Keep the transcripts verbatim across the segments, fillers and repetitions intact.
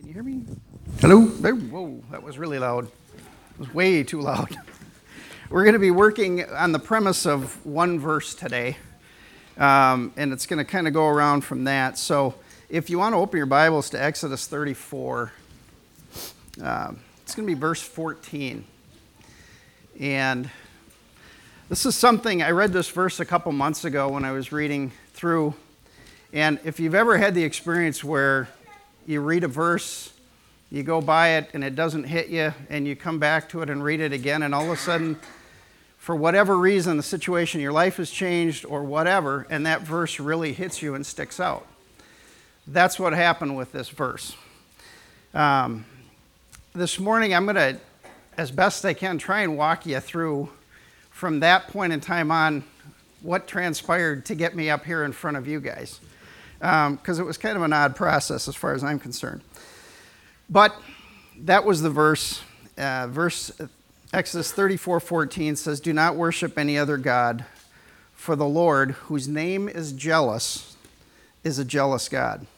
you hear me? Hello? There, whoa, that was really loud. It was way too loud. We're going to be working on the premise of one verse today, um, and it's going to kind of go around from that. So if you want to open your Bibles to Exodus thirty-four, um, it's going to be verse fourteen. And this is something, I read this verse a couple months ago when I was reading through, and if you've ever had the experience where you read a verse, you go by it and it doesn't hit you, and you come back to it and read it again, and all of a sudden, for whatever reason, the situation in your life has changed or whatever, and that verse really hits you and sticks out. That's what happened with this verse. Um, this morning, I'm going to, as best I can, try and walk you through from that point in time on what transpired to get me up here in front of you guys. Because um, it was kind of an odd process as far as I'm concerned. But that was the verse. Uh, verse Exodus thirty-four fourteen says, "Do not worship any other God, for the Lord, whose name is jealous, is a jealous God."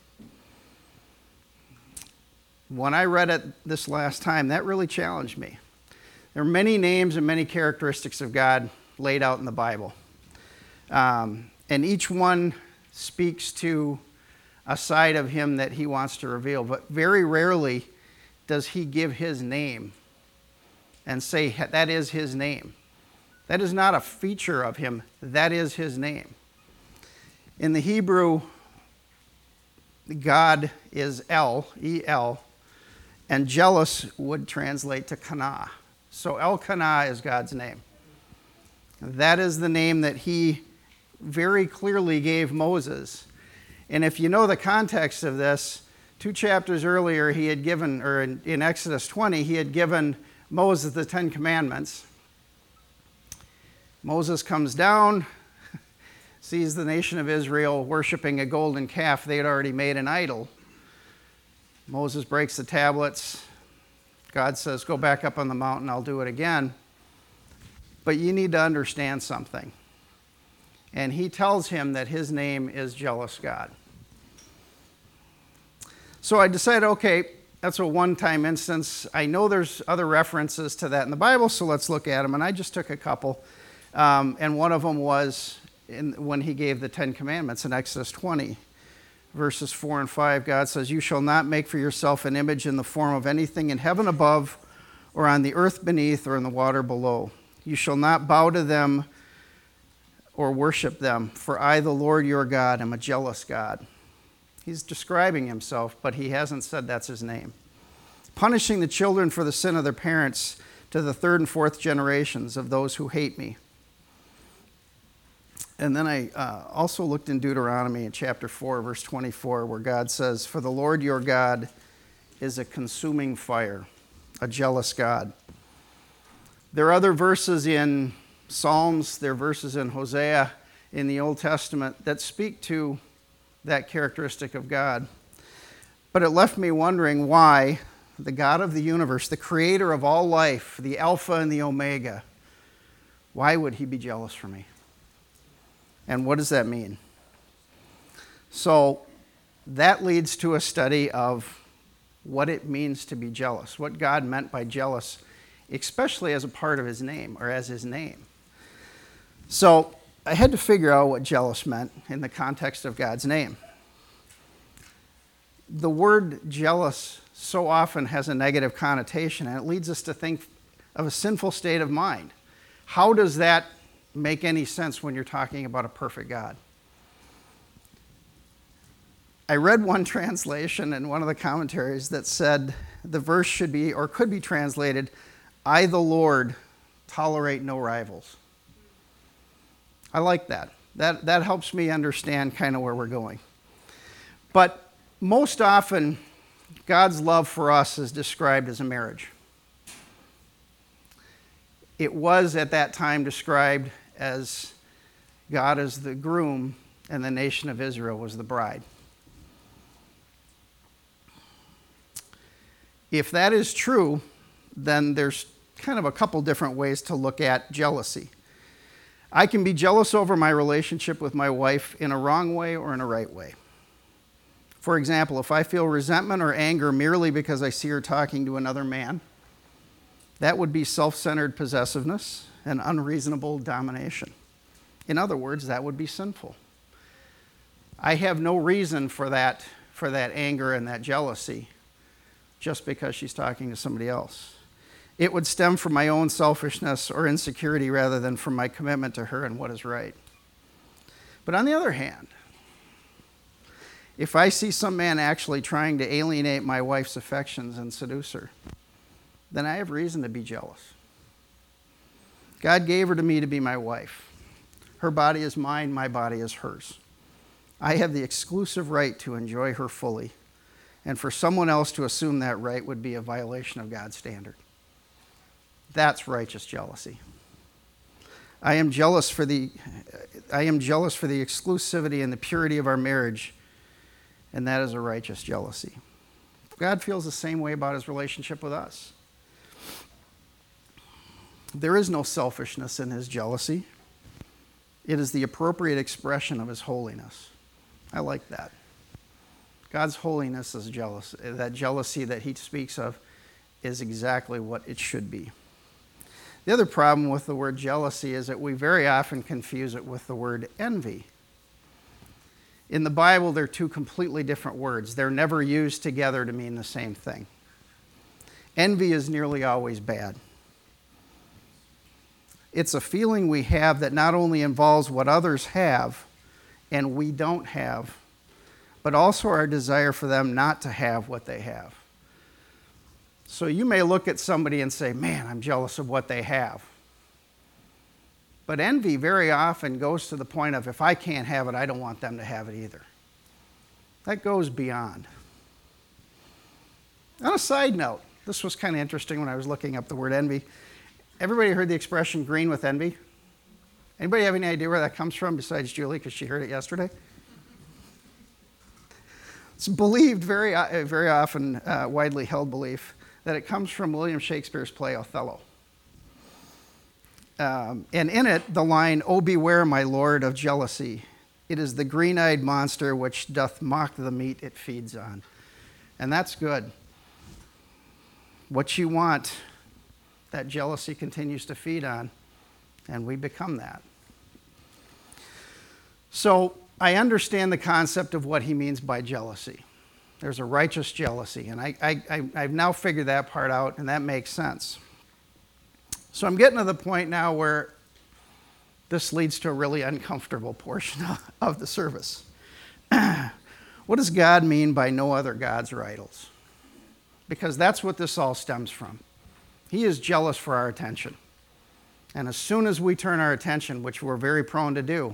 When I read it this last time, that really challenged me. There are many names and many characteristics of God laid out in the Bible. Um, and each one speaks to a side of him that he wants to reveal, but very rarely does he give his name and say that is his name. That is not a feature of him, that is his name. In the Hebrew, God is El, E L, and jealous would translate to Kana. So Elkanah is God's name. That is the name that he very clearly gave Moses. And if you know the context of this, two chapters earlier he had given, or in, in Exodus twenty, he had given Moses the Ten Commandments. Moses comes down, sees the nation of Israel worshiping a golden calf they had already made an idol. Moses breaks the tablets. God says, "Go back up on the mountain, I'll do it again. But you need to understand something." And he tells him that his name is Jealous God. So I decided, okay, that's a one-time instance. I know there's other references to that in the Bible, so let's look at them. And I just took a couple. Um, and one of them was in, when he gave the Ten Commandments in Exodus twenty, verses four and five. God says, "You shall not make for yourself an image in the form of anything in heaven above, or on the earth beneath, or in the water below. You shall not bow to them or worship them, for I, the Lord your God, am a jealous God." He's describing himself, but he hasn't said that's his name. "Punishing the children for the sin of their parents to the third and fourth generations of those who hate me." And then I uh, also looked in Deuteronomy in chapter four, verse twenty-four, where God says, "For the Lord your God is a consuming fire, a jealous God." There are other verses in Psalms, there are verses in Hosea in the Old Testament that speak to that characteristic of God. But it left me wondering why the God of the universe, the creator of all life, the Alpha and the Omega, why would he be jealous for me? And what does that mean? So that leads to a study of what it means to be jealous, what God meant by jealous, especially as a part of his name or as his name. So I had to figure out what jealous meant in the context of God's name. The word jealous so often has a negative connotation, and it leads us to think of a sinful state of mind. How does that make any sense when you're talking about a perfect God? I read one translation in one of the commentaries that said the verse should be, or could be translated, "I, the Lord, tolerate no rivals." I like that. That that helps me understand kind of where we're going. But most often, God's love for us is described as a marriage. It was at that time described as God as the groom and the nation of Israel was the bride. If that is true, then there's kind of a couple different ways to look at jealousy. I can be jealous over my relationship with my wife in a wrong way or in a right way. For example, if I feel resentment or anger merely because I see her talking to another man, that would be self-centered possessiveness and unreasonable domination. In other words, that would be sinful. I have no reason for that, for that anger and that jealousy just because she's talking to somebody else. It would stem from my own selfishness or insecurity rather than from my commitment to her and what is right. But on the other hand, if I see some man actually trying to alienate my wife's affections and seduce her, then I have reason to be jealous. God gave her to me to be my wife. Her body is mine, my body is hers. I have the exclusive right to enjoy her fully, and for someone else to assume that right would be a violation of God's standard. That's righteous jealousy. I am jealous for the I am jealous for the exclusivity and the purity of our marriage, and that is a righteous jealousy. God feels the same way about his relationship with us. There is no selfishness in his jealousy. It is the appropriate expression of his holiness. I like that. God's holiness is jealous. That jealousy that he speaks of is exactly what it should be. The other problem with the word jealousy is that we very often confuse it with the word envy. In the Bible, they're two completely different words. They're never used together to mean the same thing. Envy is nearly always bad. It's a feeling we have that not only involves what others have and we don't have, but also our desire for them not to have what they have. So you may look at somebody and say, man, I'm jealous of what they have. But envy very often goes to the point of, if I can't have it, I don't want them to have it either. That goes beyond. On a side note, this was kind of interesting when I was looking up the word envy. Everybody heard the expression green with envy? Anybody have any idea where that comes from besides Julie, because she heard it yesterday? It's believed, very, uh, very often uh, widely held belief, that it comes from William Shakespeare's play Othello. Um, and in it, the line, "Oh, beware, my lord, of jealousy. It is the green-eyed monster which doth mock the meat it feeds on." And that's good. What you want, that jealousy continues to feed on, and we become that. So I understand the concept of what he means by jealousy. There's a righteous jealousy, and I, I, I, I've now figured that part out, and that makes sense. So I'm getting to the point now where this leads to a really uncomfortable portion of the service. What does God mean by no other gods or idols? Because that's what this all stems from. He is jealous for our attention. And as soon as we turn our attention, which we're very prone to do,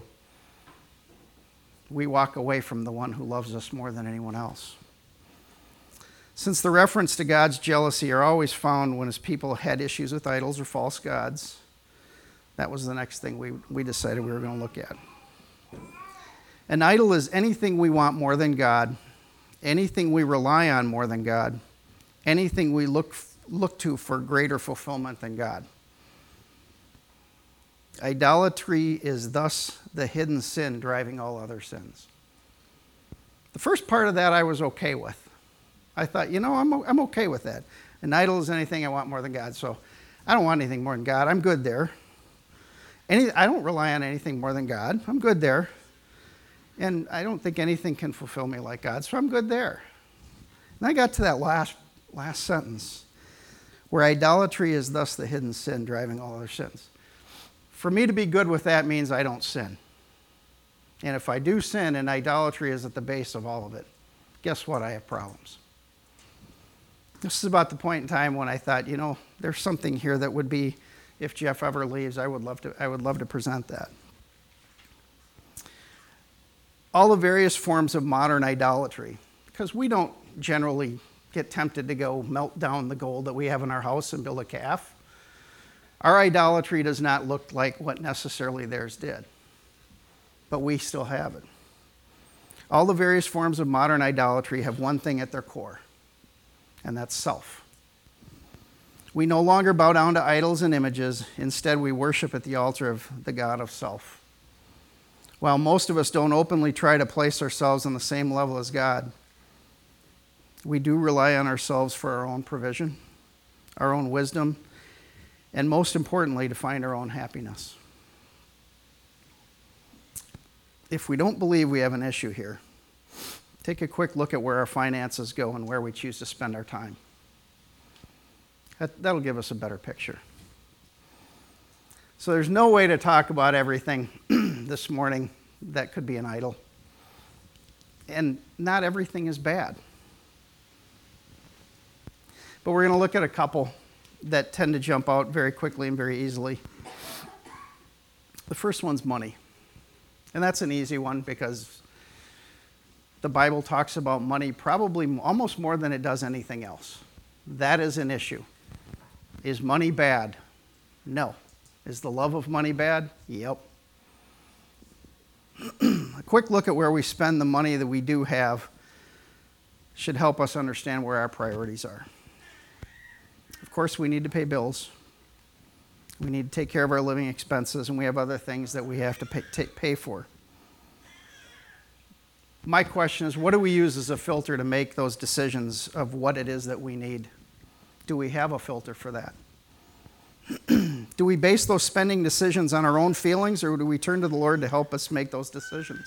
we walk away from the one who loves us more than anyone else. Since the reference to God's jealousy are always found when his people had issues with idols or false gods, that was the next thing we, we decided we were going to look at. An idol is anything we want more than God, anything we rely on more than God, anything we look, look to for greater fulfillment than God. Idolatry is thus the hidden sin driving all other sins. The first part of that I was okay with. I thought, you know, I'm, I'm okay with that. An idol is anything I want more than God, so I don't want anything more than God. I'm good there. Any, I don't rely on anything more than God. I'm good there. And I don't think anything can fulfill me like God, so I'm good there. And I got to that last, last sentence, where idolatry is thus the hidden sin driving all other sins. For me to be good with that means I don't sin. And if I do sin and idolatry is at the base of all of it, guess what? I have problems. This is about the point in time when I thought, you know, there's something here that would be, if Jeff ever leaves, I would love to, I would love to present that. All the various forms of modern idolatry, because we don't generally get tempted to go melt down the gold that we have in our house and build a calf. Our idolatry does not look like what necessarily theirs did, but we still have it. All the various forms of modern idolatry have one thing at their core, and that's self. We no longer bow down to idols and images. Instead, we worship at the altar of the God of self. While most of us don't openly try to place ourselves on the same level as God, We do rely on ourselves for our own provision, our own wisdom, and most importantly, to find our own happiness. If we don't believe we have an issue here, take a quick look at where our finances go and where we choose to spend our time. That, that'll give us a better picture. So there's no way to talk about everything this morning that could be an idol. And not everything is bad. But we're going to look at a couple that tend to jump out very quickly and very easily. The first one's money. And that's an easy one because the Bible talks about money probably almost more than it does anything else. That is an issue. Is money bad? No. Is the love of money bad? Yep. A quick look at where we spend the money that we do have should help us understand where our priorities are. Of course, we need to pay bills. We need to take care of our living expenses, and we have other things that we have to pay, take, pay for. My question is, what do we use as a filter to make those decisions of what it is that we need? Do we have a filter for that? Do we base those spending decisions on our own feelings, or do we turn to the Lord to help us make those decisions?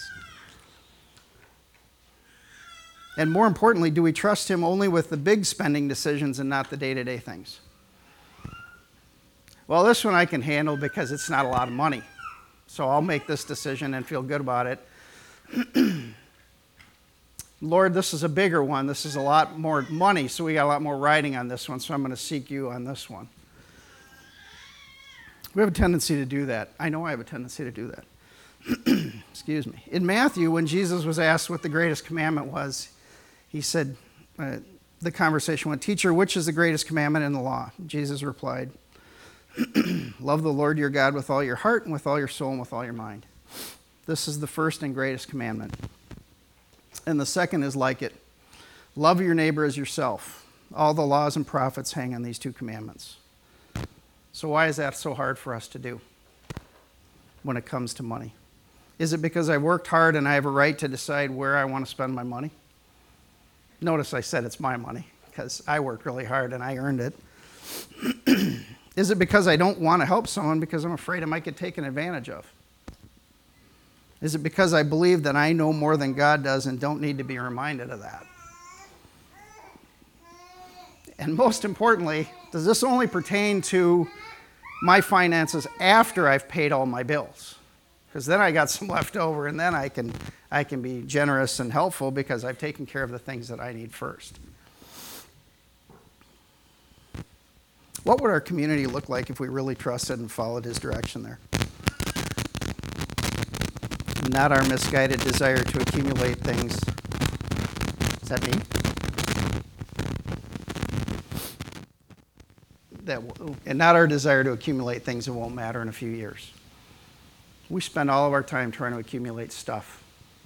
And more importantly, do we trust Him only with the big spending decisions and not the day-to-day things? Well, this one I can handle because it's not a lot of money. So I'll make this decision and feel good about it. Lord, this is a bigger one. This is a lot more money, so we got a lot more riding on this one, so I'm going to seek you on this one. We have a tendency to do that. I know I have a tendency to do that. Excuse me. In Matthew, when Jesus was asked what the greatest commandment was, he said, uh, the conversation went, "Teacher, which is the greatest commandment in the law?" Jesus replied, "Love the Lord your God with all your heart and with all your soul and with all your mind. This is the first and greatest commandment. And the second is like it. Love your neighbor as yourself. All the laws and prophets hang on these two commandments." So why is that so hard for us to do when it comes to money? Is it because I worked hard and I have a right to decide where I want to spend my money? Notice I said it's my money because I worked really hard and I earned it. Is it because I don't want to help someone because I'm afraid I might get taken advantage of? Is it because I believe that I know more than God does and don't need to be reminded of that? And most importantly, does this only pertain to my finances after I've paid all my bills? Because then I got some left over, and then I can, I can be generous and helpful because I've taken care of the things that I need first. What would our community look like if we really trusted and followed His direction there? Not our misguided desire to accumulate things. Is that me? That, and not our desire to accumulate things that won't matter in a few years. We spend all of our time trying to accumulate stuff.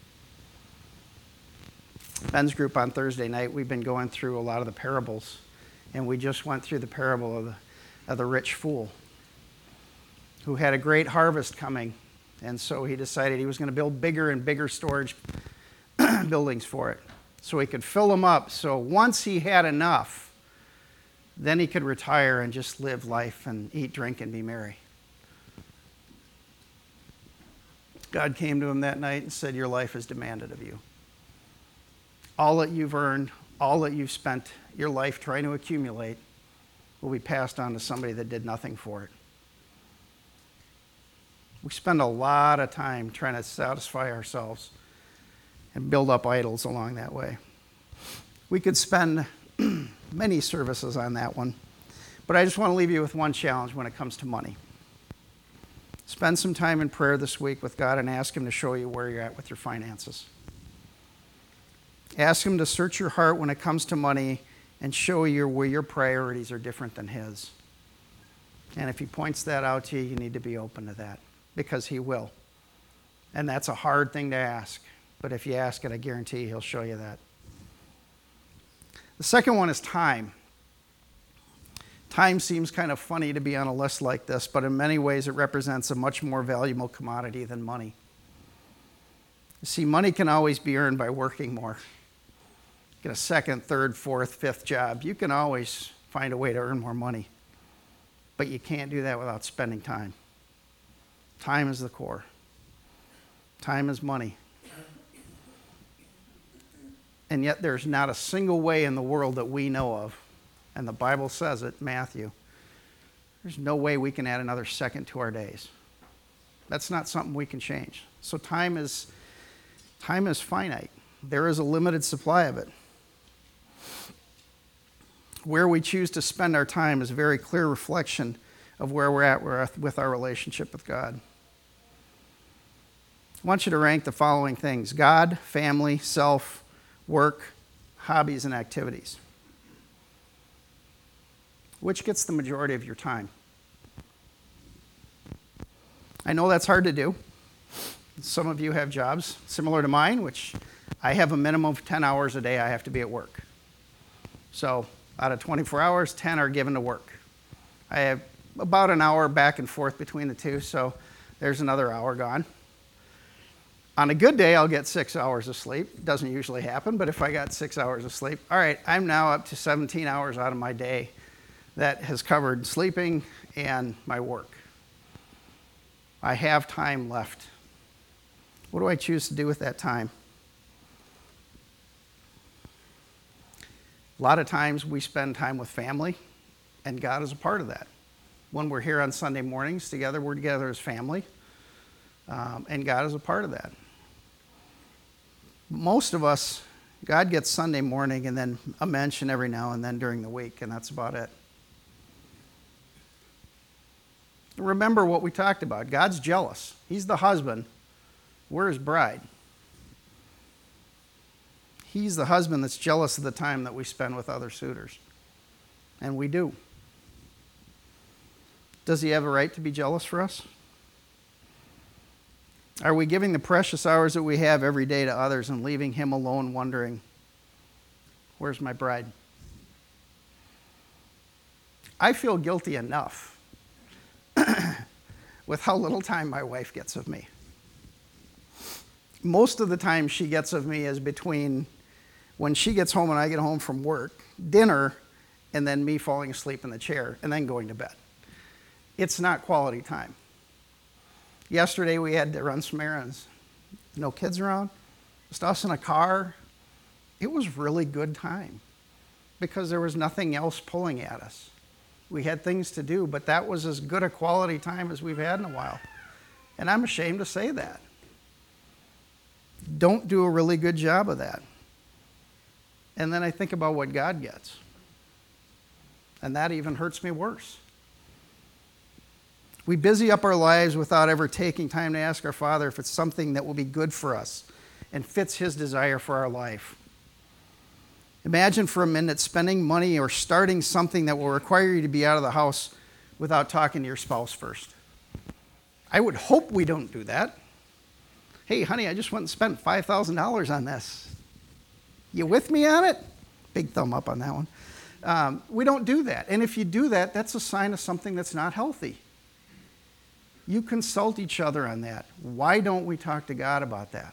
Ben's group on Thursday night, we've been going through a lot of the parables, and we just went through the parable of the, of the rich fool who had a great harvest coming, and so he decided he was going to build bigger and bigger storage buildings for it so he could fill them up. So once he had enough, then he could retire and just live life and eat, drink, and be merry. God came to him that night and said, "Your life is demanded of you. All that you've earned, all that you've spent your life trying to accumulate will be passed on to somebody that did nothing for it." We spend a lot of time trying to satisfy ourselves and build up idols along that way. We could spend many services on that one, but I just want to leave you with one challenge when it comes to money. Spend some time in prayer this week with God and ask Him to show you where you're at with your finances. Ask Him to search your heart when it comes to money and show you where your priorities are different than His. And if He points that out to you, you need to be open to that, because He will. And that's a hard thing to ask, but if you ask it, I guarantee you He'll show you that. The second one is time. Time seems kind of funny to be on a list like this, but in many ways it represents a much more valuable commodity than money. You see, money can always be earned by working more. get a second, third, fourth, fifth job. You can always find a way to earn more money. But you can't do that without spending time. Time is the core. Time is money. And yet there's not a single way in the world that we know of, and the Bible says it, Matthew, there's no way we can add another second to our days. That's not something we can change. So time is, time is finite. There is a limited supply of it. Where we choose to spend our time is a very clear reflection of where we're at with our relationship with God. I want you to rank the following things: God, family, self, work, hobbies, and activities. Which gets the majority of your time? I know that's hard to do. Some of you have jobs similar to mine, which I have a minimum of ten hours a day I have to be at work. So out of twenty-four hours, ten are given to work. I have about an hour back and forth between the two, so there's another hour gone. On a good day, I'll get six hours of sleep. Doesn't usually happen, but if I got six hours of sleep, all right, I'm now up to seventeen hours out of my day that has covered sleeping and my work. I have time left. What do I choose to do with that time? A lot of times we spend time with family, and God is a part of that. When we're here on Sunday mornings together, we're together as family, um, and God is a part of that. Most of us, God gets Sunday morning and then a mention every now and then during the week, and that's about it. Remember what we talked about. God's jealous. He's the husband. We're his bride. He's the husband that's jealous of the time that we spend with other suitors. And we do. Does he have a right to be jealous for us? Are we giving the precious hours that we have every day to others and leaving him alone wondering, where's my bride? I feel guilty enough with how little time my wife gets of me. Most of the time she gets of me is between when she gets home and I get home from work, dinner, and then me falling asleep in the chair and then going to bed. It's not quality time. Yesterday we had to run some errands. No kids around, just us in a car. It was really good time because there was nothing else pulling at us. We had things to do, but that was as good a quality time as we've had in a while. And I'm ashamed to say that. Don't do a really good job of that. And then I think about what God gets. And that even hurts me worse. We busy up our lives without ever taking time to ask our Father if it's something that will be good for us and fits his desire for our life. Imagine for a minute spending money or starting something that will require you to be out of the house without talking to your spouse first. I would hope we don't do that. Hey, honey, I just went and spent five thousand dollars on this. You with me on it? Big thumb up on that one. Um, we don't do that. And if you do that, that's a sign of something that's not healthy. You consult each other on that. Why don't we talk to God about that?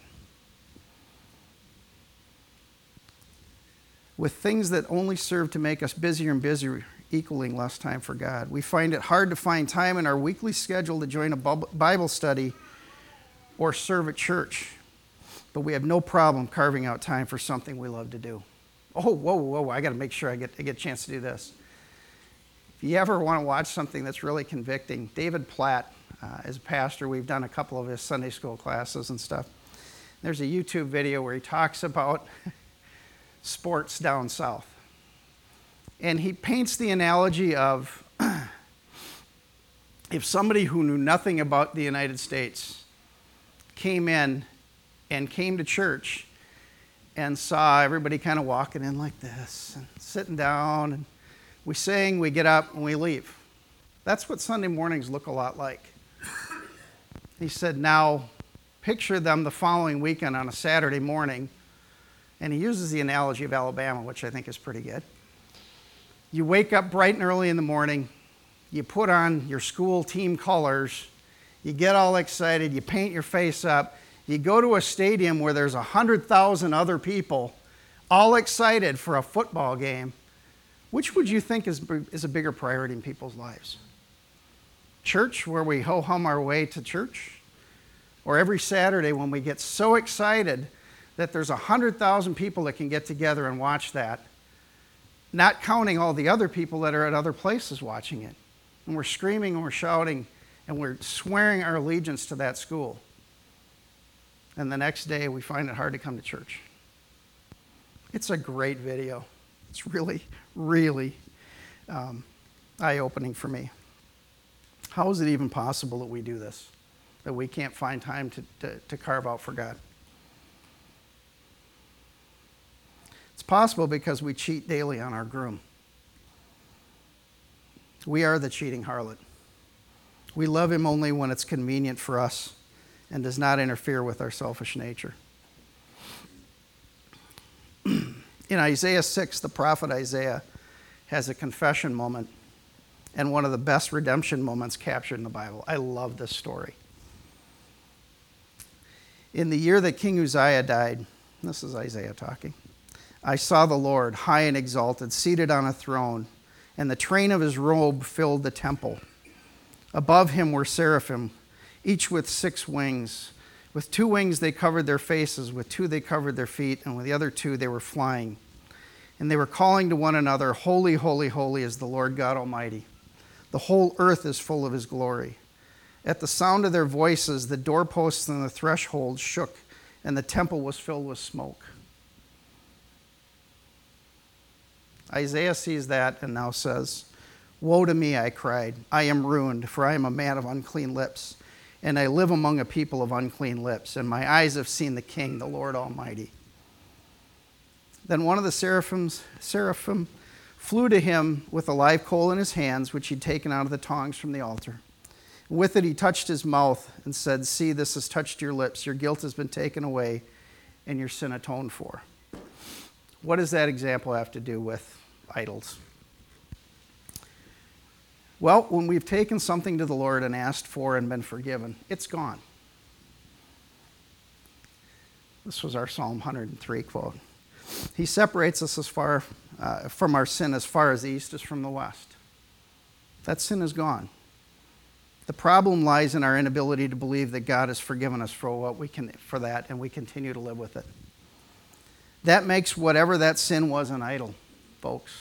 With things that only serve to make us busier and busier, equaling less time for God. We find it hard to find time in our weekly schedule to join a Bible study or serve at church. But we have no problem carving out time for something we love to do. Oh, whoa, whoa, I got to make sure I get, I get a chance to do this. If you ever want to watch something that's really convicting, David Platt, uh, is a pastor. We've done a couple of his Sunday school classes and stuff. There's a YouTube video where he talks about sports down south. And he paints the analogy of if somebody who knew nothing about the United States came in and came to church and saw everybody kind of walking in like this and sitting down, and we sing, we get up, and we leave. That's what Sunday mornings look a lot like. He said, now picture them the following weekend on a Saturday morning, and he uses the analogy of Alabama, which I think is pretty good. You wake up bright and early in the morning, you put on your school team colors, you get all excited, you paint your face up, you go to a stadium where there's one hundred thousand other people all excited for a football game, which would you think is, is a bigger priority in people's lives? Church, where we ho-hum our way to church? Or every Saturday when we get so excited that there's one hundred thousand people that can get together and watch that, not counting all the other people that are at other places watching it. And we're screaming and we're shouting and we're swearing our allegiance to that school. And the next day we find it hard to come to church. It's a great video. It's really, really um, eye-opening for me. How is it even possible that we do this? That we can't find time to, to, to carve out for God? It's possible because we cheat daily on our groom. We are the cheating harlot. We love him only when it's convenient for us and does not interfere with our selfish nature. In Isaiah six, the prophet Isaiah has a confession moment and one of the best redemption moments captured in the Bible. I love this story. In the year that King Uzziah died, this is Isaiah talking, I saw the Lord high and exalted, seated on a throne, and the train of his robe filled the temple. Above him were seraphim, each with six wings. With two wings they covered their faces, with two they covered their feet, and with the other two they were flying. And they were calling to one another, Holy, holy, holy is the Lord God Almighty. The whole earth is full of his glory. At the sound of their voices, the doorposts and the thresholds shook, and the temple was filled with smoke. Isaiah sees that and now says, Woe to me, I cried. I am ruined, for I am a man of unclean lips, and I live among a people of unclean lips, and my eyes have seen the King, the Lord Almighty. Then one of the seraphims, seraphim flew to him with a live coal in his hands, which he'd taken out of the tongs from the altar. With it he touched his mouth and said, See, this has touched your lips. Your guilt has been taken away, and your sin atoned for. What does that example have to do with idols? Well, when we've taken something to the Lord and asked for and been forgiven, it's gone. This was our Psalm one hundred three quote. He separates us as far uh, from our sin as far as the east is from the west. That sin is gone. The problem lies in our inability to believe that God has forgiven us for what we can for that, and we continue to live with it. That makes whatever that sin was an idol, folks.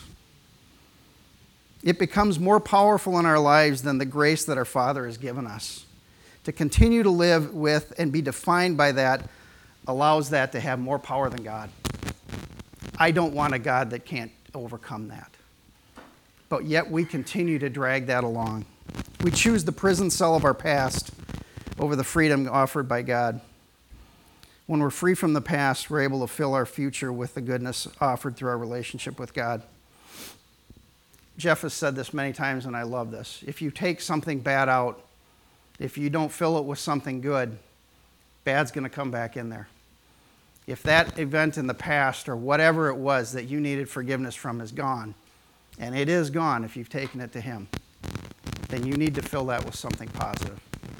It becomes more powerful in our lives than the grace that our Father has given us. To continue to live with and be defined by that allows that to have more power than God. I don't want a God that can't overcome that. But yet we continue to drag that along. We choose the prison cell of our past over the freedom offered by God. When we're free from the past, we're able to fill our future with the goodness offered through our relationship with God. Jeff has said this many times, and I love this. If you take something bad out, if you don't fill it with something good, bad's going to come back in there. If that event in the past or whatever it was that you needed forgiveness from is gone, and it is gone if you've taken it to him, then you need to fill that with something positive.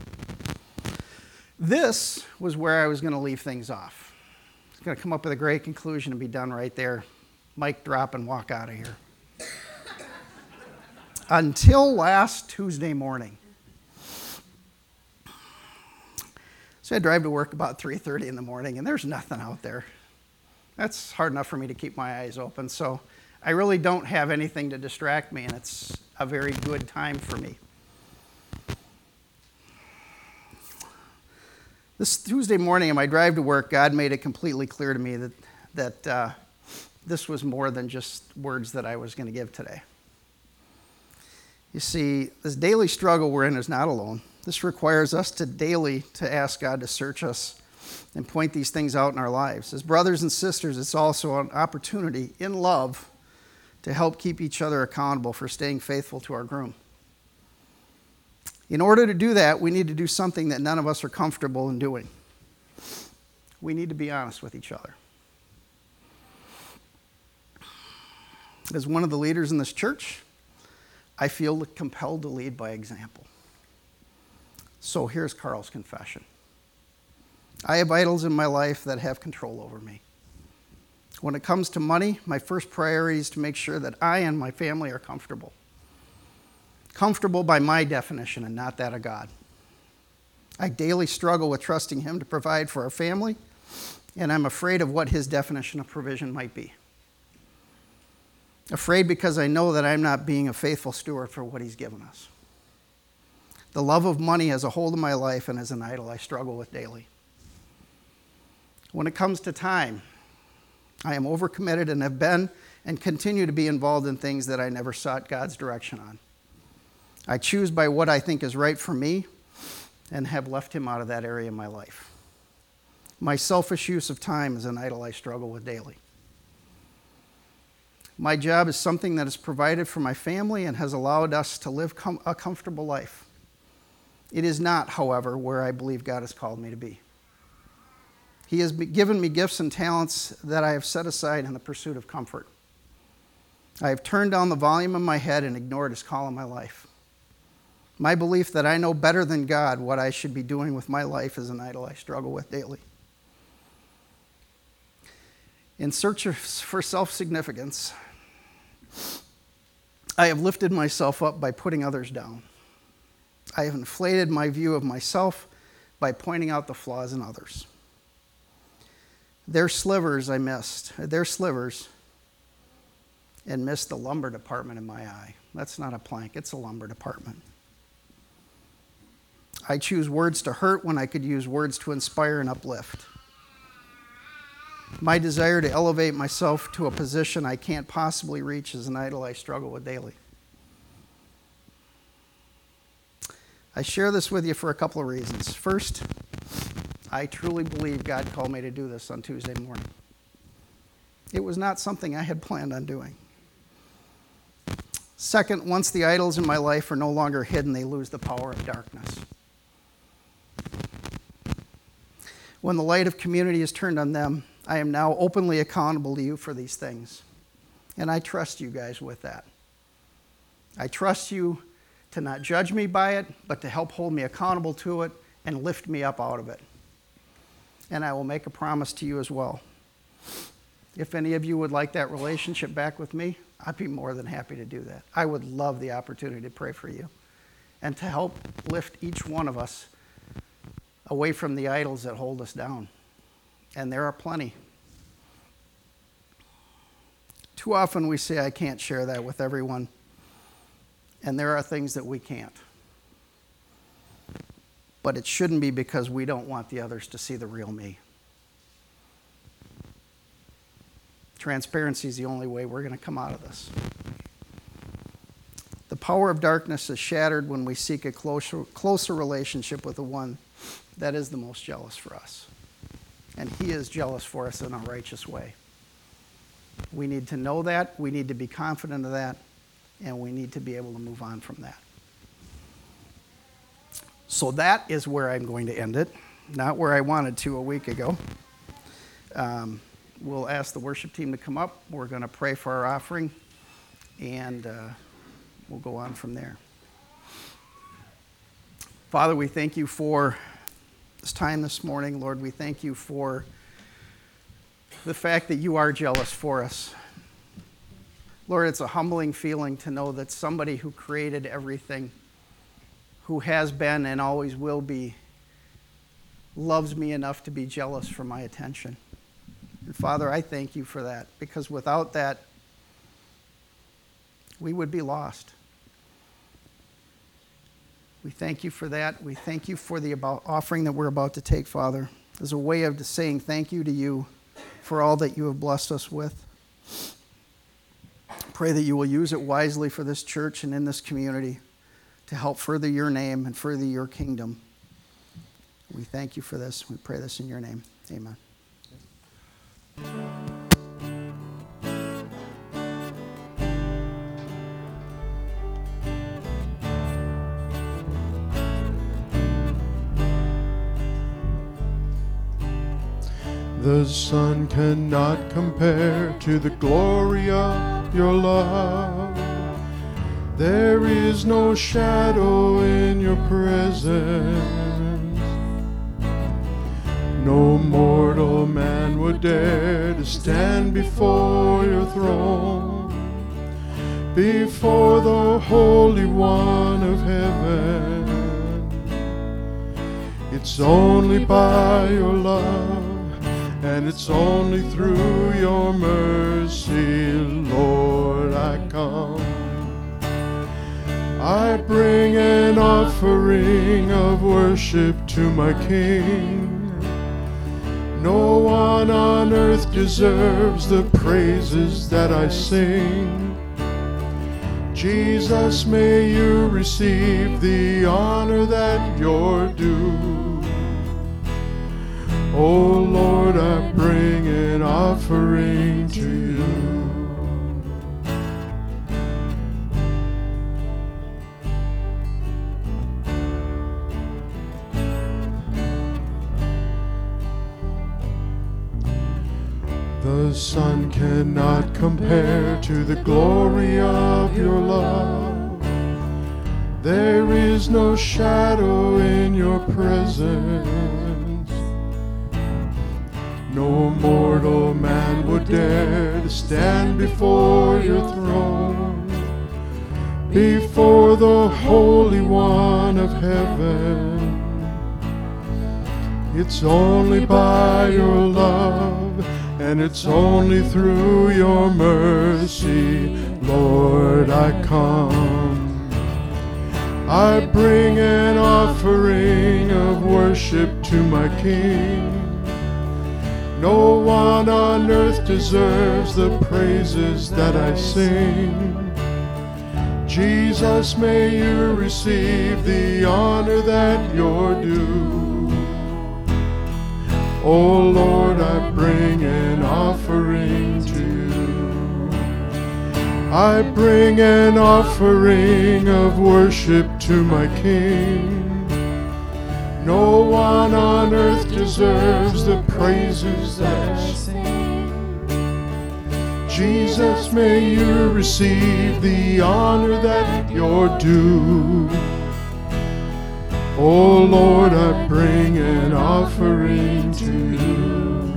This was where I was going to leave things off. I was going to come up with a great conclusion and be done right there. Mic drop and walk out of here. Until last Tuesday morning. So I drive to work about three thirty in the morning, and there's nothing out there. That's hard enough for me to keep my eyes open, so I really don't have anything to distract me, and it's a very good time for me. This Tuesday morning in my drive to work, God made it completely clear to me that, that uh, this was more than just words that I was going to give today. You see, this daily struggle we're in is not alone. This requires us to daily to ask God to search us and point these things out in our lives. As brothers and sisters, it's also an opportunity in love to help keep each other accountable for staying faithful to our groom. In order to do that, we need to do something that none of us are comfortable in doing. We need to be honest with each other. As one of the leaders in this church, I feel compelled to lead by example. So here's Carl's confession. I have idols in my life that have control over me. When it comes to money, my first priority is to make sure that I and my family are comfortable. Comfortable by my definition and not that of God. I daily struggle with trusting Him to provide for our family, and I'm afraid of what His definition of provision might be. Afraid because I know that I'm not being a faithful steward for what He's given us. The love of money has a hold of my life, and as an idol I struggle with daily. When it comes to time, I am overcommitted and have been and continue to be involved in things that I never sought God's direction on. I choose by what I think is right for me and have left Him out of that area of my life. My selfish use of time is an idol I struggle with daily. My job is something that has provided for my family and has allowed us to live com- a comfortable life. It is not, however, where I believe God has called me to be. He has given me gifts and talents that I have set aside in the pursuit of comfort. I have turned down the volume in my head and ignored His call in my life. My belief that I know better than God what I should be doing with my life is an idol I struggle with daily. In search of, for self-significance, I have lifted myself up by putting others down. I have inflated my view of myself by pointing out the flaws in others. Their slivers I missed, their slivers, and missed the lumber department in my eye. That's not a plank, it's a lumber department. I choose words to hurt when I could use words to inspire and uplift. My desire to elevate myself to a position I can't possibly reach is an idol I struggle with daily. I share this with you for a couple of reasons. First, I truly believe God called me to do this on Tuesday morning. It was not something I had planned on doing. Second, once the idols in my life are no longer hidden, they lose the power of darkness. When the light of community is turned on them, I am now openly accountable to you for these things. And I trust you guys with that. I trust you to not judge me by it, but to help hold me accountable to it and lift me up out of it. And I will make a promise to you as well. If any of you would like that relationship back with me, I'd be more than happy to do that. I would love the opportunity to pray for you and to help lift each one of us away from the idols that hold us down. And there are plenty. Too often we say, I can't share that with everyone. And there are things that we can't. But it shouldn't be because we don't want the others to see the real me. Transparency is the only way we're going to come out of this. The power of darkness is shattered when we seek a closer, closer relationship with the one that is the most jealous for us. And He is jealous for us in a righteous way. We need to know that, we need to be confident of that, and we need to be able to move on from that. So that is where I'm going to end it, not where I wanted to a week ago. Um, we'll ask the worship team to come up. We're going to pray for our offering, and uh, we'll go on from there. Father, we thank you for this time this morning. Lord, we thank you for the fact that you are jealous for us. Lord, it's a humbling feeling to know that somebody who created everything, who has been and always will be, loves me enough to be jealous for my attention. And Father, I thank you for that, because without that, we would be lost. We thank you for that. We thank you for the about offering that we're about to take, Father, as a way of saying thank you to you for all that you have blessed us with. Pray that you will use it wisely for this church and in this community to help further your name and further your kingdom. We thank you for this. We pray this in your name. Amen. The sun cannot compare to the glory of your love. There is no shadow in your presence, No mortal man would dare to stand before your throne, before the Holy One of heaven. It's only by your love, and it's only through your mercy, Lord, I come. I bring an offering of worship to my King. No one on earth deserves the praises that I sing. Jesus, may you receive the honor that you're due. Oh Lord, I bring an offering to you. The sun cannot compare to the glory of your love. There is no shadow in your presence. No mortal man would dare to stand before your throne, before the Holy One of heaven. It's only by your love, and it's only through your mercy, Lord, I come. I bring an offering of worship to my King. No one on earth deserves the praises that I sing. Jesus, may you receive the honor that you're due. Oh Lord, I bring an offering to you. I bring an offering of worship to my King. No one on earth deserves the praises that I sing. Jesus, may you receive the honor that you're due. Oh Lord, I bring an offering to you.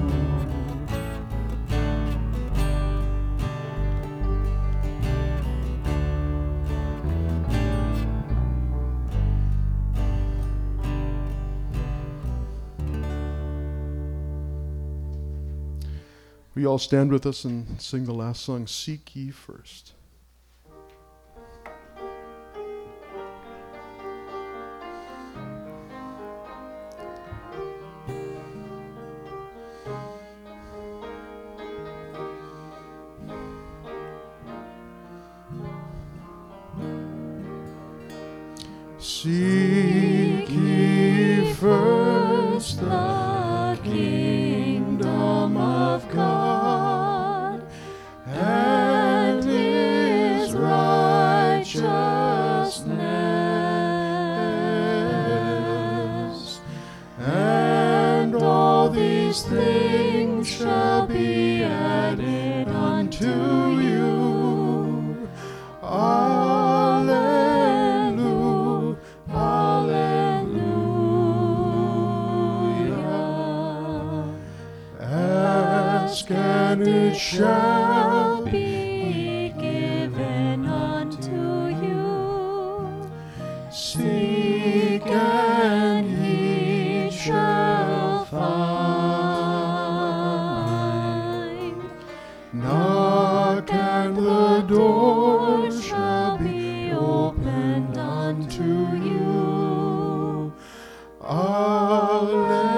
Will you all stand with us and sing the last song, Seek Ye First? Seek ye first the kingdom of God and his righteousness, and all these things shall be added unto you. Alleluia. And it shall be given unto you. Seek and ye shall find. Knock and the door shall be opened unto you. Alleluia.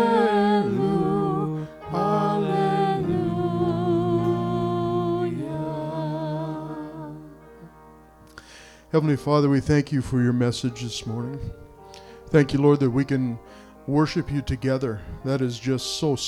Heavenly Father, we thank you for your message this morning. Thank you, Lord, that we can worship you together. That is just so